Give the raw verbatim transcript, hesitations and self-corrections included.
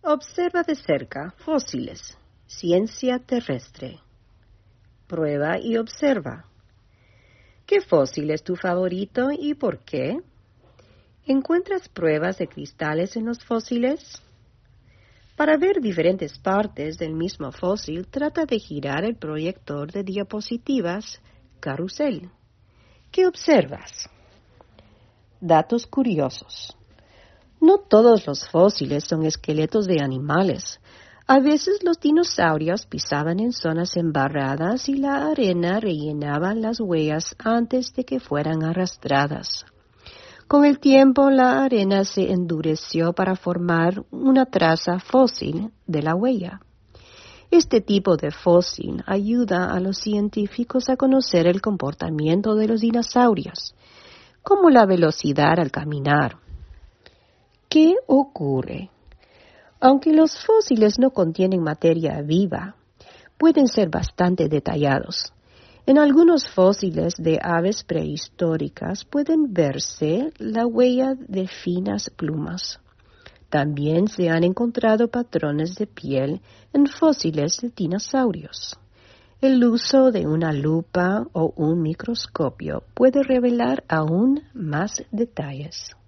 Observa de cerca fósiles. Ciencia terrestre. Prueba y observa. ¿Qué fósil es tu favorito y por qué? ¿Encuentras pruebas de cristales en los fósiles? Para ver diferentes partes del mismo fósil, trata de girar el proyector de diapositivas carrusel. ¿Qué observas? Datos curiosos. No todos los fósiles son esqueletos de animales. A veces los dinosaurios pisaban en zonas embarradas y la arena rellenaba las huellas antes de que fueran arrastradas. Con el tiempo, la arena se endureció para formar una traza fósil de la huella. Este tipo de fósil ayuda a los científicos a conocer el comportamiento de los dinosaurios, como la velocidad al caminar. ¿Qué ocurre? Aunque los fósiles no contienen materia viva, pueden ser bastante detallados. En algunos fósiles de aves prehistóricas pueden verse la huella de finas plumas. También se han encontrado patrones de piel en fósiles de dinosaurios. El uso de una lupa o un microscopio puede revelar aún más detalles.